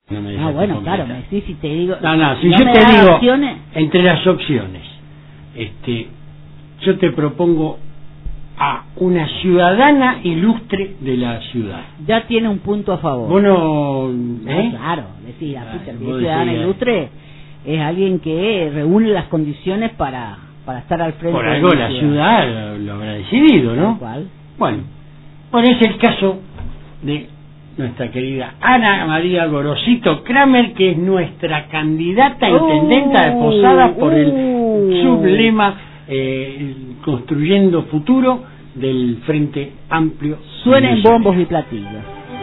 No me Ah, bueno, completar. claro, sí, si te digo... No, si no yo me te das digo, opciones. entre las opciones, yo te propongo a una ciudadana ilustre de la ciudad. Ya tiene un punto a favor. Vos no... Ah, claro, decir, Peter, que vos ciudadana decís, ilustre es alguien que reúne las condiciones para estar al frente por de algo la la ciudad lo habrá decidido, ¿no? ¿Cuál? Bueno, es el caso de nuestra querida Ana María Gorosito Kramer, que es nuestra candidata a intendenta de Posadas por el sublema Construyendo Futuro del Frente Amplio. Suenen bombos y platillos.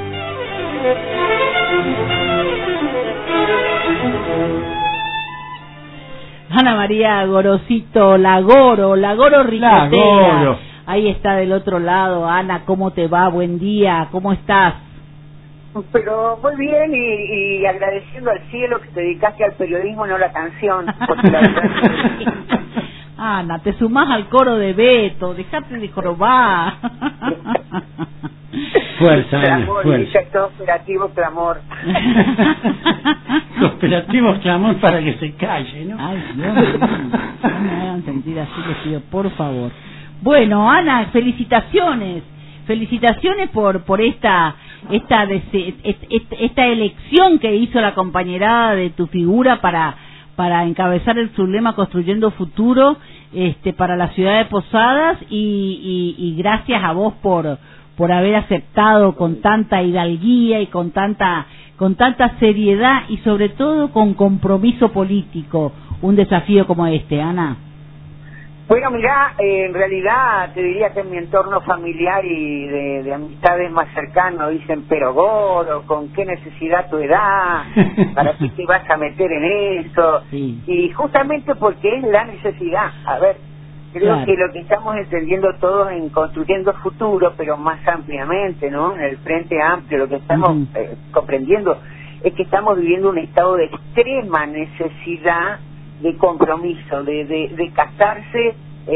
Ana María Gorosito, la Goro Ricotera. La Goro. Ahí está del otro lado. Ana, ¿cómo te va? Buen día, ¿cómo estás? Pero muy bien y agradeciendo al cielo que te dedicaste al periodismo, no a la canción, porque la verdad Ana, te sumás al coro de Beto, dejate de jorobar. Fuerza, Ana, clamor, fuerza. todo operativo clamor. Cooperativo clamor para que se calle, ¿no? Ay, Dios mío, no me hagan sentir así, les pido, por favor. Bueno, Ana, felicitaciones por esta elección que hizo la compañerada de tu figura para encabezar el sublema Construyendo Futuro para la ciudad de Posadas y gracias a vos por haber aceptado con tanta hidalguía y con tanta seriedad y sobre todo con compromiso político un desafío como este, Ana. Bueno, mirá, en realidad te diría que en mi entorno familiar y de amistades más cercanos dicen, pero Goro, ¿con qué necesidad tu edad? ¿Para qué te vas a meter en eso? Sí. Y justamente porque es la necesidad. A ver, creo que lo que estamos entendiendo todos en Construyendo Futuro, pero más ampliamente, ¿no? En el Frente Amplio, lo que estamos comprendiendo es que estamos viviendo un estado de extrema necesidad de compromiso, de casarse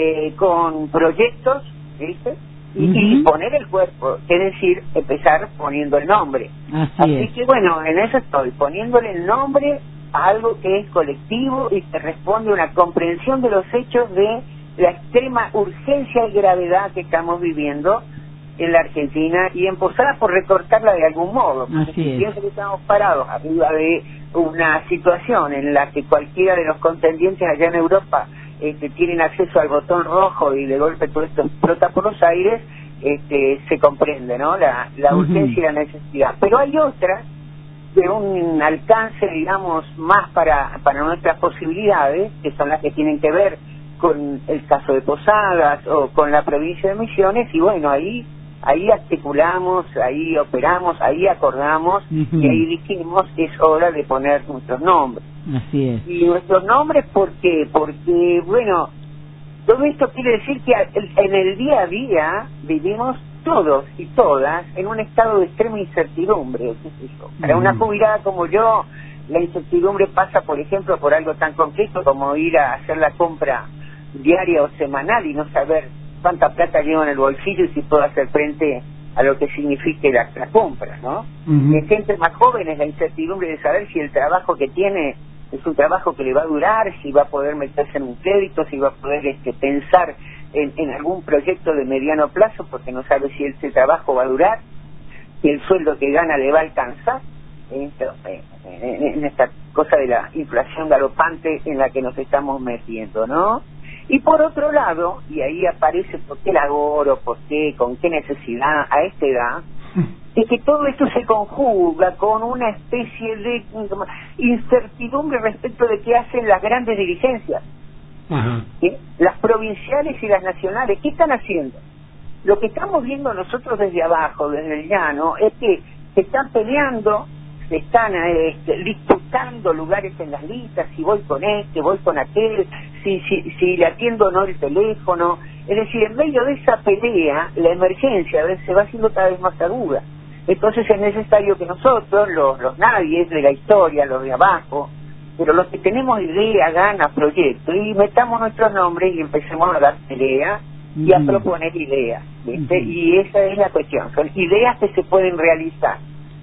con proyectos, ¿viste? Y poner el cuerpo, es decir, empezar poniendo el nombre. Así que bueno, en eso estoy, poniéndole el nombre a algo que es colectivo y que responde a una comprensión de los hechos de la extrema urgencia y gravedad que estamos viviendo en la Argentina y en Posadas, por recortarla de algún modo. Así es. Pienso que estamos parados arriba de una situación en la que cualquiera de los contendientes allá en Europa tienen acceso al botón rojo y de golpe todo esto explota por los aires, se comprende, ¿no? La urgencia y la necesidad. Pero hay otras de un alcance, digamos, más para nuestras posibilidades, que son las que tienen que ver con el caso de Posadas o con la provincia de Misiones, y bueno, ahí articulamos, ahí operamos, ahí acordamos y ahí dijimos que es hora de poner nuestros nombres. Así es. Y nuestros nombres, ¿por qué? Porque, bueno, todo esto quiere decir que en el día a día vivimos todos y todas en un estado de extrema incertidumbre. Para una jubilada como yo, la incertidumbre pasa, por ejemplo, por algo tan concreto como ir a hacer la compra diaria o semanal y no saber cuánta plata llevo en el bolsillo y si puedo hacer frente a lo que signifique la compra, ¿no? En gente más joven es la incertidumbre de saber si el trabajo que tiene es un trabajo que le va a durar, si va a poder meterse en un crédito, si va a poder pensar en algún proyecto de mediano plazo, porque no sabe si ese trabajo va a durar, si el sueldo que gana le va a alcanzar, en esta cosa de la inflación galopante en la que nos estamos metiendo, ¿no? Y por otro lado, y ahí aparece por qué la Goro, por qué, con qué necesidad a esta edad, es que todo esto se conjuga con una especie de incertidumbre respecto de qué hacen las grandes dirigencias, ¿sí? Las provinciales y las nacionales. ¿Qué están haciendo? Lo que estamos viendo nosotros desde abajo, desde el llano, es que se están peleando, se están disputando lugares en las listas, si voy con este, voy con aquel, si le atiendo o no el teléfono. Es decir, en medio de esa pelea, la emergencia se va haciendo cada vez más aguda. Entonces es necesario que nosotros, los nadies de la historia, los de abajo, pero los que tenemos idea, ganas, proyectos, y metamos nuestros nombres y empecemos a dar pelea y a proponer ideas, ¿viste? Y esa es la cuestión, son ideas que se pueden realizar.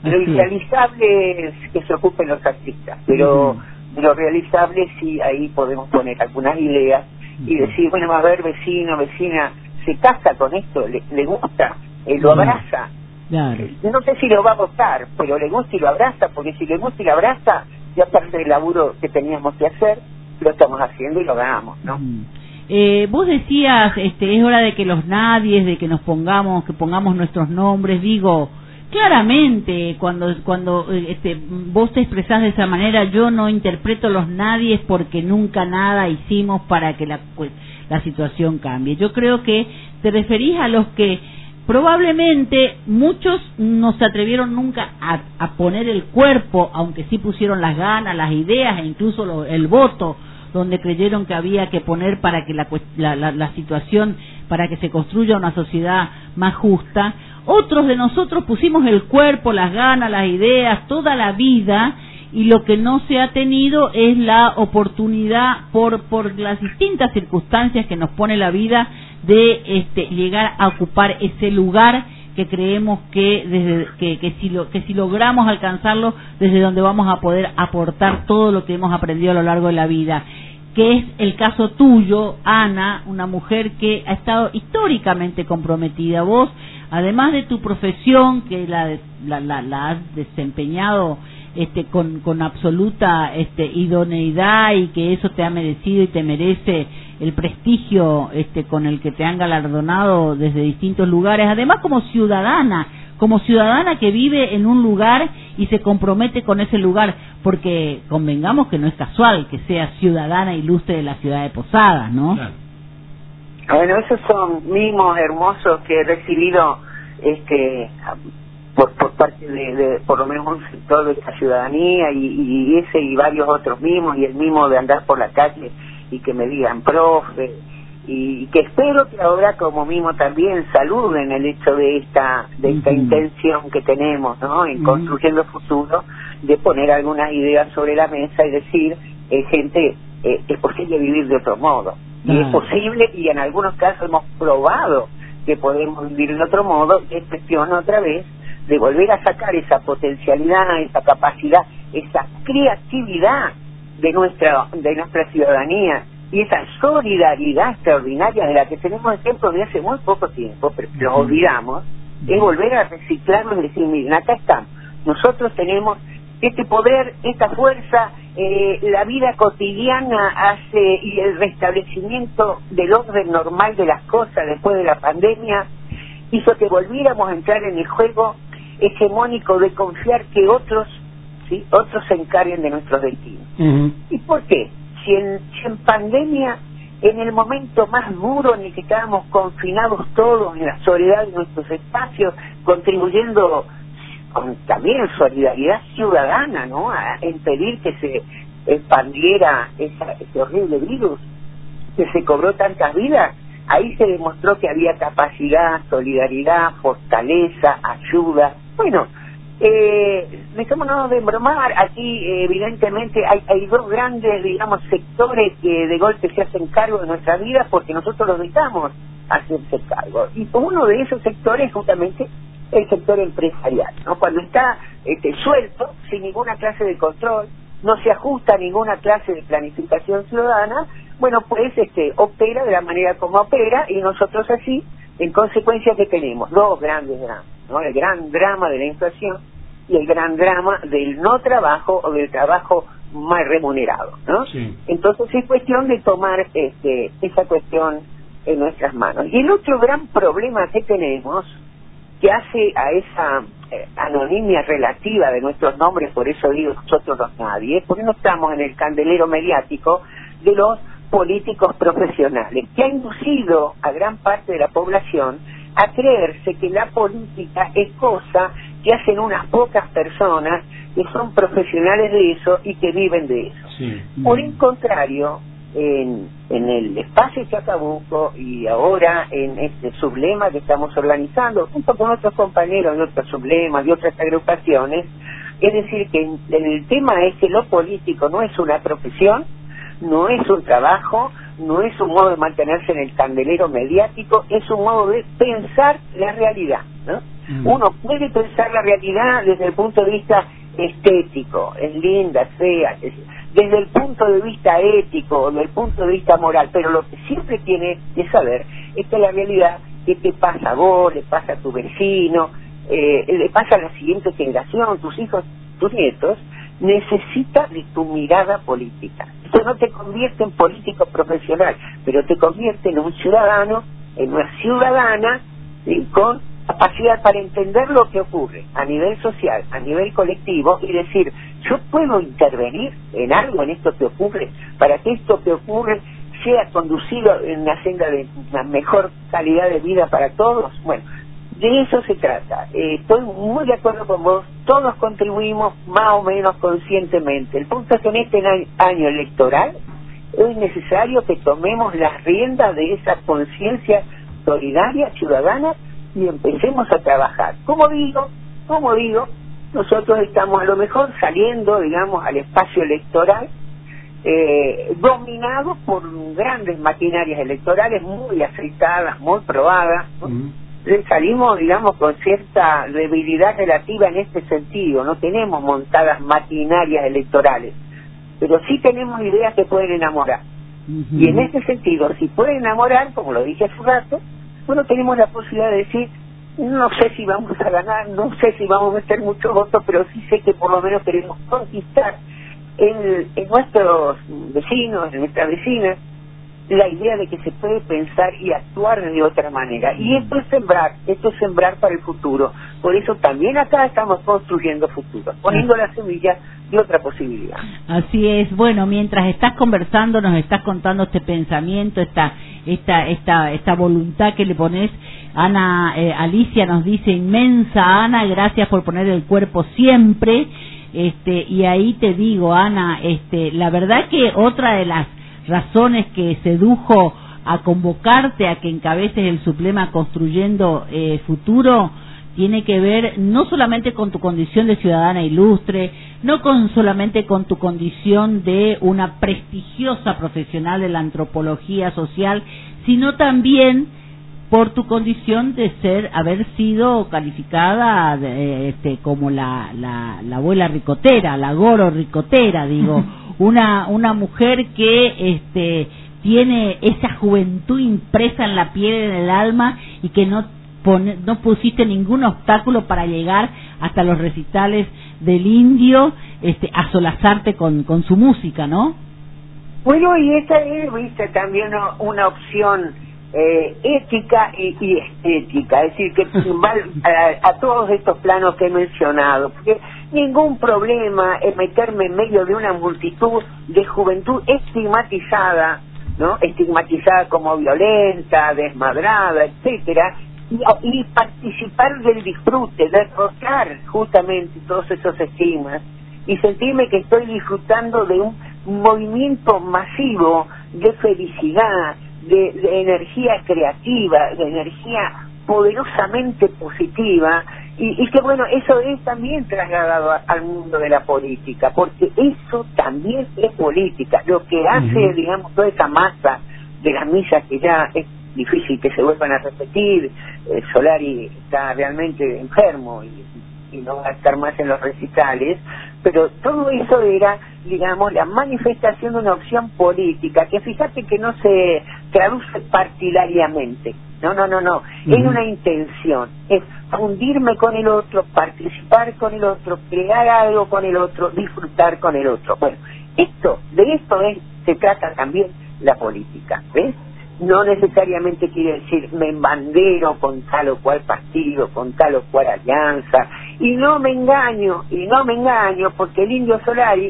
Lo irrealizable es que se ocupen los artistas, pero lo realizable sí, ahí podemos poner algunas ideas y decir, bueno, a ver, vecino, vecina, se casa con esto, le gusta, lo abraza. Claro. No sé si lo va a votar, pero le gusta y lo abraza, porque si le gusta y lo abraza, ya parte del laburo que teníamos que hacer, lo estamos haciendo y lo hagamos, ¿no? Vos decías, es hora de que los nadies, de que que pongamos nuestros nombres. Digo, claramente, cuando vos te expresás de esa manera, yo no interpreto los nadies porque nunca nada hicimos para que la situación cambie. Yo creo que te referís a los que probablemente muchos no se atrevieron nunca a poner el cuerpo, aunque sí pusieron las ganas, las ideas e incluso el voto, donde creyeron que había que poner para que la situación, para que se construya una sociedad más justa. Otros de nosotros pusimos el cuerpo, las ganas, las ideas, toda la vida, y lo que no se ha tenido es la oportunidad por las distintas circunstancias que nos pone la vida de llegar a ocupar ese lugar que creemos que si logramos alcanzarlo, desde donde vamos a poder aportar todo lo que hemos aprendido a lo largo de la vida, que es el caso tuyo, Ana, una mujer que ha estado históricamente comprometida. Vos, además de tu profesión, que la has desempeñado con absoluta idoneidad, y que eso te ha merecido y te merece el prestigio con el que te han galardonado desde distintos lugares, además como ciudadana que vive en un lugar y se compromete con ese lugar, porque convengamos que no es casual que sea ciudadana ilustre de la ciudad de Posadas, ¿no? Claro. Bueno, esos son mimos hermosos que he recibido por parte de por lo menos un sector de esta ciudadanía, y ese y varios otros mimos, y el mimo de andar por la calle y que me digan profe, y que espero que ahora como mimo también saluden el hecho de esta intención que tenemos, ¿no?, en construyendo futuro, de poner algunas ideas sobre la mesa y decir, gente, es posible vivir de otro modo, y es posible, y en algunos casos hemos probado que podemos vivir de otro modo. Es cuestión otra vez de volver a sacar esa potencialidad, esa capacidad, esa creatividad de nuestra ciudadanía, y esa solidaridad extraordinaria de la que tenemos ejemplos de hace muy poco tiempo, pero los olvidamos. Es volver a reciclarnos y decir, miren, acá estamos, nosotros tenemos este poder, esta fuerza, la vida cotidiana hace, y el restablecimiento del orden normal de las cosas después de la pandemia hizo que volviéramos a entrar en el juego hegemónico de confiar que otros se encarguen de nuestros destinos. ¿Y por qué? Si en pandemia, en el momento más duro en el que estábamos confinados todos en la soledad de nuestros espacios, contribuyendo con también solidaridad ciudadana, ¿no?, a impedir que se expandiera ese horrible virus que se cobró tantas vidas, ahí se demostró que había capacidad, solidaridad, fortaleza, ayuda. Bueno, dejémonos de embromar. Aquí evidentemente hay dos grandes, digamos, sectores que de golpe se hacen cargo de nuestra vida porque nosotros los dejamos hacerse cargo, y uno de esos sectores justamente el sector empresarial, ¿no? Cuando está suelto, sin ninguna clase de control, no se ajusta a ninguna clase de planificación ciudadana, bueno, pues opera de la manera como opera, y nosotros así, en consecuencia, que tenemos dos grandes dramas, ¿no? El gran drama de la inflación y el gran drama del no trabajo o del trabajo mal remunerado, ¿no? Sí. Entonces es cuestión de tomar esa cuestión en nuestras manos. Y el otro gran problema que tenemos, que hace a esa anonimia relativa de nuestros nombres, por eso digo nosotros los nadie, porque no estamos en el candelero mediático de los políticos profesionales, que ha inducido a gran parte de la población a creerse que la política es cosa que hacen unas pocas personas que son profesionales de eso y que viven de eso. Sí. Por el contrario, en el espacio Chacabuco y ahora en este sublema que estamos organizando junto con otros compañeros de otros sublemas, de otras agrupaciones, es decir, que el tema es que lo político no es una profesión, no es un trabajo, no es un modo de mantenerse en el candelero mediático, es un modo de pensar la realidad, ¿no? Uno puede pensar la realidad desde el punto de vista estético, es linda, es fea, desde el punto de vista ético o desde el punto de vista moral, pero lo que siempre tiene que saber es que la realidad que te pasa a vos, le pasa a tu vecino, le pasa a la siguiente generación, tus hijos, tus nietos, necesita de tu mirada política. Esto no te convierte en político profesional, pero te convierte en un ciudadano, en una ciudadana, ¿sí?, con capacidad para entender lo que ocurre a nivel social, a nivel colectivo, y decir, yo puedo intervenir en algo, en esto que ocurre, para que esto que ocurre sea conducido en una senda de una mejor calidad de vida para todos. Bueno, de eso se trata. Estoy muy de acuerdo con vos, todos contribuimos más o menos conscientemente. El punto es que en este año electoral es necesario que tomemos las riendas de esa conciencia solidaria, ciudadana, y empecemos a trabajar. Como digo, nosotros estamos a lo mejor saliendo, digamos, al espacio electoral, dominados por grandes maquinarias electorales muy aceitadas, muy probadas, ¿no? Salimos, digamos, con cierta debilidad relativa en este sentido. No tenemos montadas maquinarias electorales, pero sí tenemos ideas que pueden enamorar. Y en este sentido, si pueden enamorar, como lo dije hace un rato, bueno, tenemos la posibilidad de decir, no sé si vamos a ganar, no sé si vamos a meter muchos votos, pero sí sé que por lo menos queremos conquistar en nuestros vecinos, en nuestras vecinas, la idea de que se puede pensar y actuar de otra manera. Y esto es sembrar para el futuro. Por eso también acá estamos construyendo futuro, poniendo la semilla de otra posibilidad. Así es. Bueno, mientras estás conversando, nos estás contando este pensamiento, esta voluntad que le pones. Ana, Alicia nos dice, inmensa Ana, gracias por poner el cuerpo siempre. Y ahí te digo, Ana, la verdad que otra de las razones que sedujo a convocarte a que encabeces el Suplema Construyendo Futuro tiene que ver no solamente con tu condición de ciudadana ilustre, no solamente con tu condición de una prestigiosa profesional de la antropología social, sino también por tu condición de haber sido calificada como la abuela ricotera, la goro ricotera, digo, una mujer que tiene esa juventud impresa en la piel y en el alma, y que no pusiste ningún obstáculo para llegar hasta los recitales del Indio, a solazarte con su música, ¿no? Bueno, y esta es, viste, también una opción ética y estética, es decir, que va a todos estos planos que he mencionado, porque ningún problema es meterme en medio de una multitud de juventud estigmatizada, ¿no? Estigmatizada como violenta, desmadrada, etcétera, y participar del disfrute, de derrotar justamente todos esos estigmas y sentirme que estoy disfrutando de un movimiento masivo de felicidad, de energía creativa, de energía poderosamente positiva, y que bueno, eso es también trasladado al mundo de la política, porque eso también es política. Lo que hace, digamos, toda esa masa de las misas, que ya es difícil que se vuelvan a repetir, Solari está realmente enfermo y no va a estar más en los recitales, pero todo eso era, digamos, la manifestación de una opción política, que fíjate que no se traduce partidariamente, no, es una intención, es fundirme con el otro, participar con el otro, crear algo con el otro, disfrutar con el otro. Bueno, de esto se trata también la política, ¿ves? No necesariamente quiere decir me embandero con tal o cual partido, con tal o cual alianza, y no me engaño, porque el Indio Solari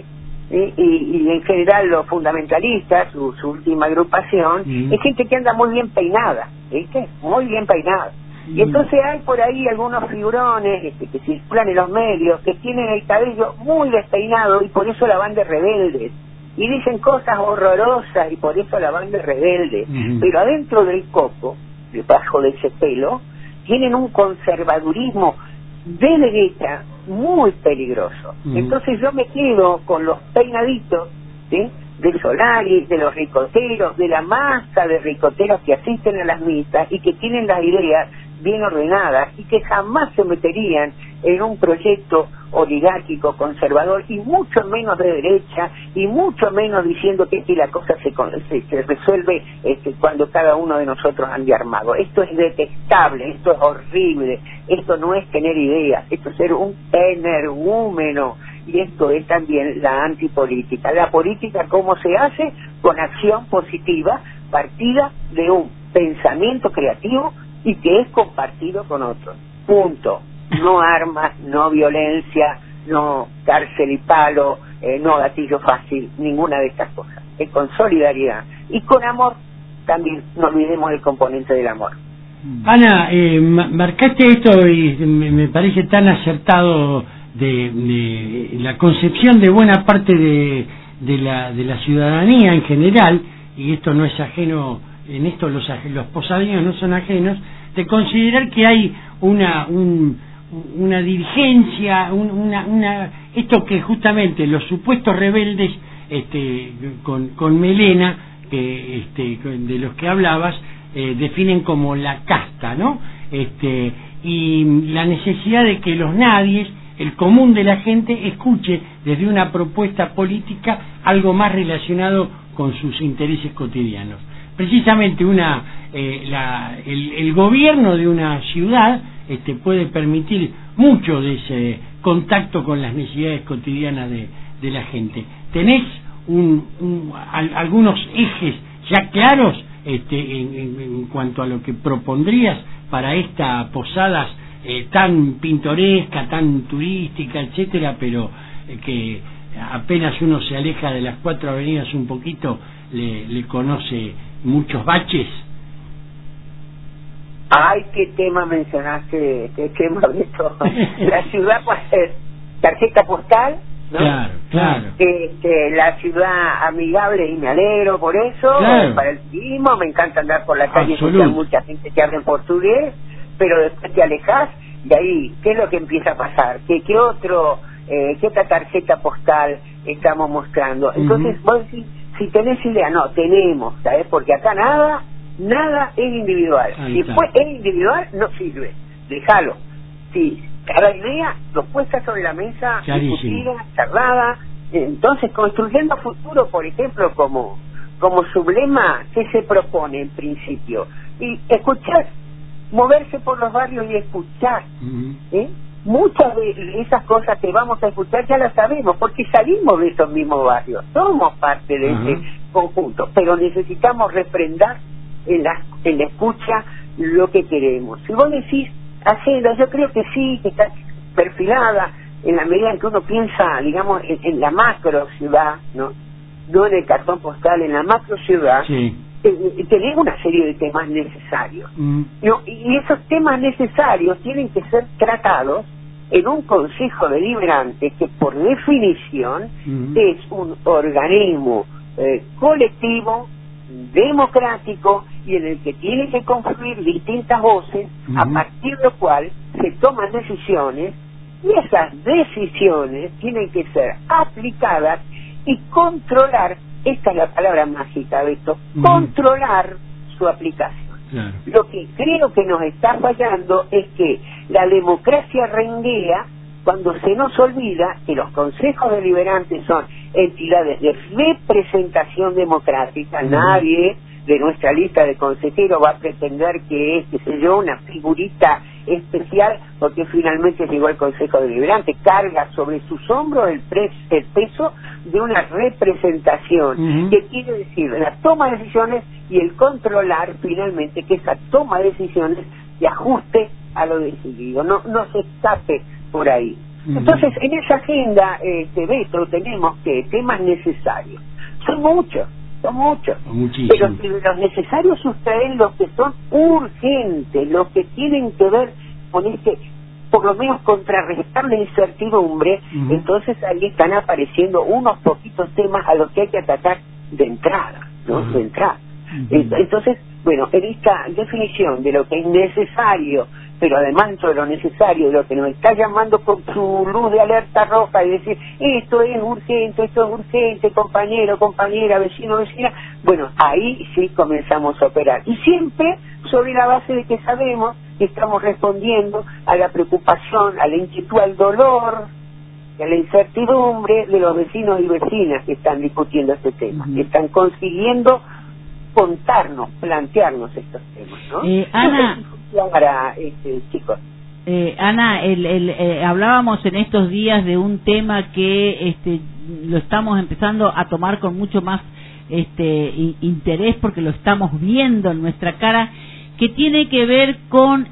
y en general los fundamentalistas, su última agrupación, es gente que anda muy bien peinada, ¿viste? Muy bien peinada. Y entonces hay por ahí algunos figurones que circulan en los medios, que tienen el cabello muy despeinado, y por eso la van de rebeldes. Y dicen cosas horrorosas, y por eso la van de rebelde. Pero adentro del coco, debajo de ese pelo, tienen un conservadurismo de derecha muy peligroso. Entonces yo me quedo con los peinaditos, ¿sí?, de Solari, de los ricoteros, de la masa de ricoteros que asisten a las misas y que tienen la idea bien ordenadas y que jamás se meterían en un proyecto oligárquico, conservador, y mucho menos de derecha, y mucho menos diciendo que la cosa se resuelve cuando cada uno de nosotros ande armado. Esto es detestable, esto es horrible, esto no es tener ideas, esto es ser un energúmeno, y esto es también la antipolítica. La política, ¿cómo se hace? Con acción positiva, partida de un pensamiento creativo y que es compartido con otros. Punto. No armas, no violencia, no cárcel y palo, no gatillo fácil, ninguna de estas cosas. Es con solidaridad y con amor también. No olvidemos el componente del amor. Ana, marcaste esto y me parece tan acertado de la concepción de buena parte de la ciudadanía en general, y esto no es ajeno, en esto los posadeños no son ajenos, de considerar que hay una dirigencia, esto que justamente los supuestos rebeldes con melena, de los que hablabas, definen como la casta, ¿no? Y la necesidad de que los nadies, el común de la gente, escuche desde una propuesta política algo más relacionado con sus intereses cotidianos. Precisamente el gobierno de una ciudad puede permitir mucho de ese contacto con las necesidades cotidianas de la gente. ¿Tenés algunos ejes ya claros en cuanto a lo que propondrías para esta Posadas tan pintoresca, tan turística, etcétera, pero que apenas uno se aleja de las 4 avenidas un poquito le conoce muchos baches? Ay, qué tema mencionaste, qué tema, Beto. La ciudad puede ser tarjeta postal, ¿no? Claro. La ciudad amigable, y me alegro por eso, claro. Para el turismo, me encanta andar por la calle, escuchar mucha gente que habla en portugués, pero después te alejas y ahí, ¿qué es lo que empieza a pasar? ¿Qué otra tarjeta postal estamos mostrando? Entonces, vos decís, si tenés idea, no, tenemos, ¿sabes? Porque acá nada es individual. Si después es individual, no sirve. Déjalo. Sí, cada idea lo puesta sobre la mesa, discutida, charlada. Entonces, construyendo futuro, por ejemplo, como sublema, ¿qué se propone en principio? Y escuchar, moverse por los barrios y escuchar. Muchas de esas cosas que vamos a escuchar ya las sabemos, porque salimos de esos mismos barrios, somos parte de ese conjunto, pero necesitamos refrendar en la escucha lo que queremos. Si vos decís agenda, yo creo que sí, que está perfilada en la medida en que uno piensa, digamos, en la macro ciudad, no en el cartón postal, en la macro ciudad. Tener una serie de temas necesarios, y esos temas necesarios tienen que ser tratados en un consejo deliberante que por definición es un organismo colectivo, democrático, y en el que tienen que confluir distintas voces, a partir de lo cual se toman decisiones, y esas decisiones tienen que ser aplicadas y controlar. Esta es la palabra mágica, Beto, controlar su aplicación. Claro. Lo que creo que nos está fallando es que la democracia renguea cuando se nos olvida que los consejos deliberantes son entidades de representación democrática. Nadie de nuestra lista de consejeros va a pretender que es, qué sé yo, una figurita especial, porque finalmente llegó el Consejo Deliberante, carga sobre sus hombros el peso de una representación, que quiere decir la toma de decisiones y el controlar finalmente que esa toma de decisiones se ajuste a lo decidido, no se escape por ahí. Entonces, en esa agenda, Beto, tenemos que temas necesarios. Son muchos, pero si los necesarios sustraen los que son urgentes, los que tienen que ver con por lo menos contrarrestar la incertidumbre, entonces ahí están apareciendo unos poquitos temas a los que hay que atacar de entrada, ¿no? De entrada. Entonces, bueno, en esta definición de lo que es necesario, pero además dentro de lo necesario, de lo que nos está llamando con su luz de alerta roja y decir, esto es urgente, compañero, compañera, vecino, vecina, bueno, ahí sí comenzamos a operar. Y siempre sobre la base de que sabemos estamos respondiendo a la preocupación, a la inquietud, al dolor, a la incertidumbre de los vecinos y vecinas que están discutiendo este tema, que están consiguiendo contarnos, plantearnos estos temas, ¿no? Ana, para chicos. Ana, hablábamos en estos días de un tema que lo estamos empezando a tomar con mucho más interés porque lo estamos viendo en nuestra cara, que tiene que ver con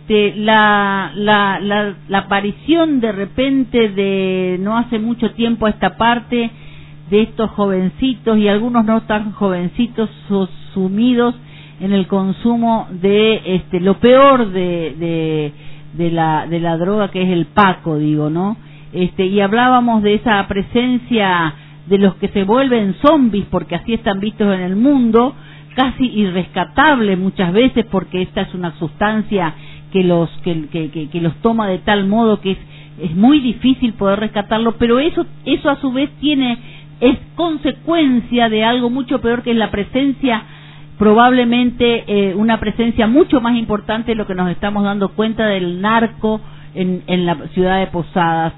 la aparición de repente de no hace mucho tiempo a esta parte de estos jovencitos y algunos no tan jovencitos sumidos en el consumo de lo peor de la droga, que es el paco, digo, ¿no? Y hablábamos de esa presencia de los que se vuelven zombies porque así están vistos en el mundo, casi irrescatable muchas veces, porque esta es una sustancia que los toma de tal modo que es muy difícil poder rescatarlo, pero eso a su vez es consecuencia de algo mucho peor, que es la presencia, probablemente una presencia mucho más importante de lo que nos estamos dando cuenta del narco en la ciudad de Posadas,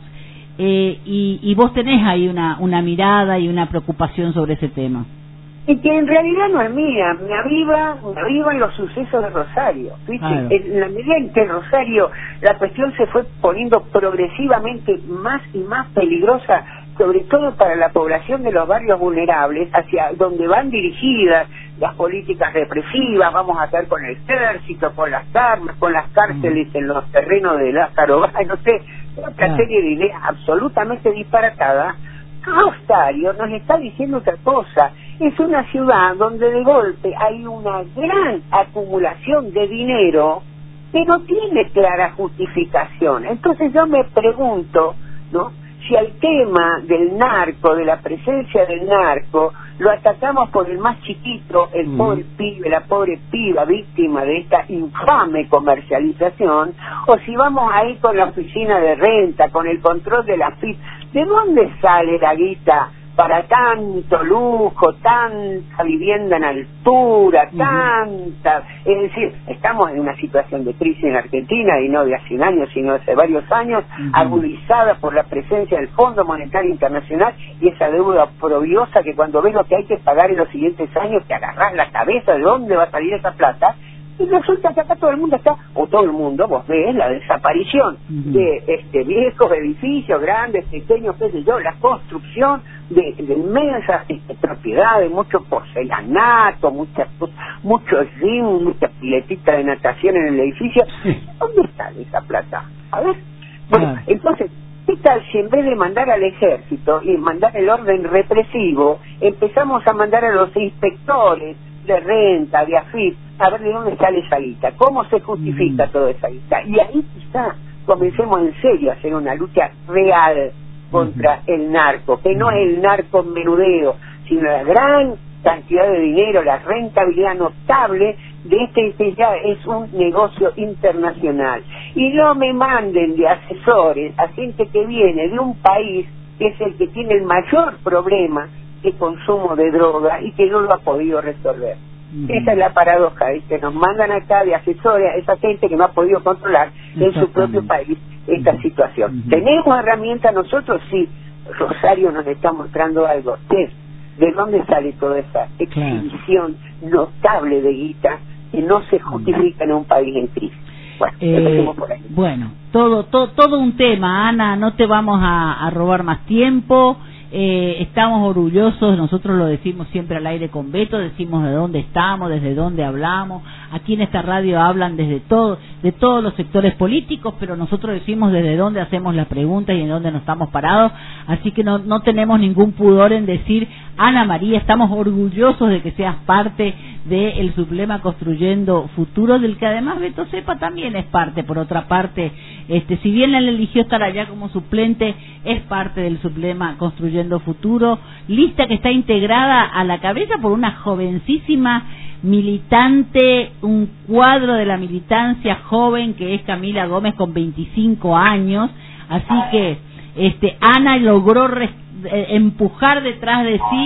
y vos tenés ahí una mirada y una preocupación sobre ese tema. Y que en realidad no es mía, me avivan los sucesos de Rosario. ¿Viste? Claro. En la medida en que Rosario la cuestión se fue poniendo progresivamente más y más peligrosa, sobre todo para la población de los barrios vulnerables, hacia donde van dirigidas las políticas represivas, vamos a caer con el ejército, con las armas, con las cárceles en los terrenos de Lázaro Báez, no sé, otra serie de ideas absolutamente disparatadas. Rosario nos está diciendo otra cosa. Es una ciudad donde de golpe hay una gran acumulación de dinero que no tiene clara justificación. Entonces yo me pregunto, ¿no?, si al tema del narco, de la presencia del narco, lo atacamos por el más chiquito, el pobre pibe, la pobre piba víctima de esta infame comercialización, o si vamos ahí con la oficina de renta, con el control de la FIP. ¿De dónde sale la guita para tanto lujo, tanta vivienda en altura, tanta? Es decir, estamos en una situación de crisis en Argentina, y no de hace un año, sino de hace varios años, agudizada por la presencia del Fondo Monetario Internacional y esa deuda oprobiosa que cuando ves lo que hay que pagar en los siguientes años, te agarrás la cabeza de dónde va a salir esa plata. Y resulta que acá todo el mundo está, o todo el mundo, vos ves la desaparición de viejos edificios, grandes, pequeños, qué sé yo, la construcción de inmensas propiedades, mucho porcelanato, mucho gym, mucha piletita de natación en el edificio. ¿Dónde está esa plata? A ver. Bueno, entonces, ¿qué tal si en vez de mandar al ejército y mandar el orden represivo, empezamos a mandar a los inspectores de renta, de AFIP, a ver de dónde sale esa guita, cómo se justifica toda esa guita? Y ahí quizá comencemos en serio a hacer una lucha real contra el narco, que no es el narco menudeo, sino la gran cantidad de dinero, la rentabilidad notable de que ya es un negocio internacional. Y no me manden de asesores a gente que viene de un país que es el que tiene el mayor problema de consumo de droga y que no lo ha podido resolver. Esa es la paradoja, ¿viste? Nos mandan acá de asesores a esa gente que no ha podido controlar en su propio país esta situación. ¿Tenemos herramientas nosotros? Sí. Rosario nos está mostrando algo. ¿De dónde sale toda esa exhibición notable de guita que no se justifica en un país en crisis? Bueno, empecemos por ahí. Bueno, todo un tema, Ana, no te vamos a robar más tiempo. Estamos orgullosos, nosotros lo decimos siempre al aire con Beto, decimos de dónde estamos, desde dónde hablamos. Aquí en esta radio hablan de todos los sectores políticos, pero nosotros decimos desde dónde hacemos las preguntas y en dónde nos estamos parados, así que no tenemos ningún pudor en decir, Ana María, estamos orgullosos de que seas parte del Sublema Construyendo Futuro, del que además Beto Cepa también es parte. Por otra parte, si bien él eligió estar allá como suplente, es parte del Sublema Construyendo Futuro, lista que está integrada a la cabeza por una jovencísima militante, un cuadro de la militancia joven que es Camila Gómez con 25 años, así que Ana logró empujar detrás de sí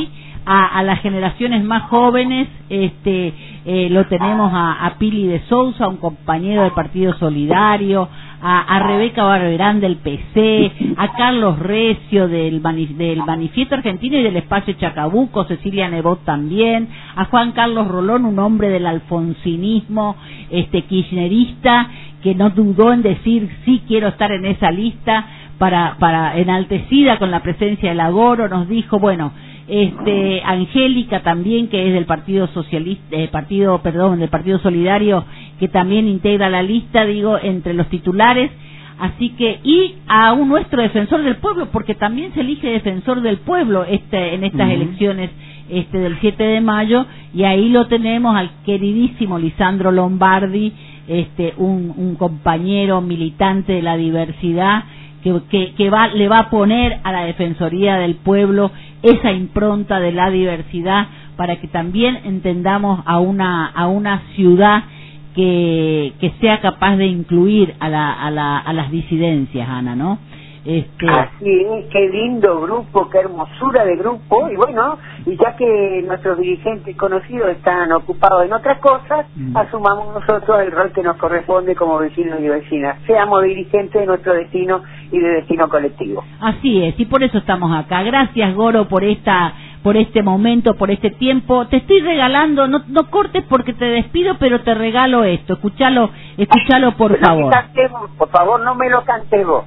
a las generaciones más jóvenes, lo tenemos a Pili de Sousa, un compañero del Partido Solidario, a Rebeca Barberán del PC, a Carlos Recio del Manifiesto Argentino y del Espacio Chacabuco, Cecilia Nebot también, a Juan Carlos Rolón, un hombre del alfonsinismo kirchnerista, que no dudó en decir sí quiero estar en esa lista, para enaltecida con la presencia del Agoro. Nos dijo, bueno, Angélica también, que es del Partido Socialista, del Partido Solidario, que también integra la lista, digo, entre los titulares. Así que, y a nuestro defensor del pueblo, porque también se elige defensor del pueblo en estas elecciones del 7 de mayo, y ahí lo tenemos al queridísimo Lisandro Lombardi, un compañero militante de la diversidad, que le va a poner a la Defensoría del Pueblo esa impronta de la diversidad, para que también entendamos a una ciudad que sea capaz de incluir a las disidencias, Ana, ¿no? Así es, qué lindo grupo, qué hermosura de grupo. Y bueno, y ya que nuestros dirigentes conocidos están ocupados en otras cosas, asumamos nosotros el rol que nos corresponde como vecinos y vecinas. Seamos dirigentes de nuestro destino y de destino colectivo. Así es, y por eso estamos acá. Gracias, Goro, por este momento, por este tiempo. Te estoy regalando, no cortes porque te despido, pero te regalo esto. Escuchalo por favor. Por favor, no me lo cantes vos.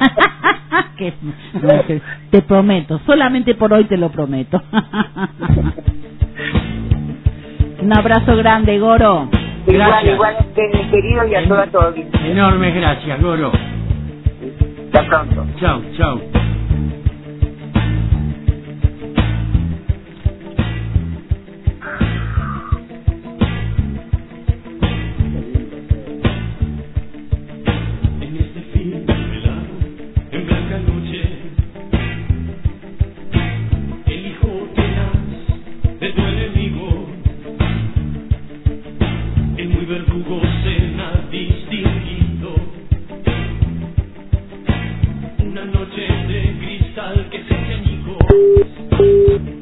Te prometo, solamente por hoy te lo prometo. Un abrazo grande, Goro. Igual, mi querido, y a todos. Enormes gracias, Goro. Hasta pronto. Chau. Verdugo cena distinguido, una noche de cristal que se añigó.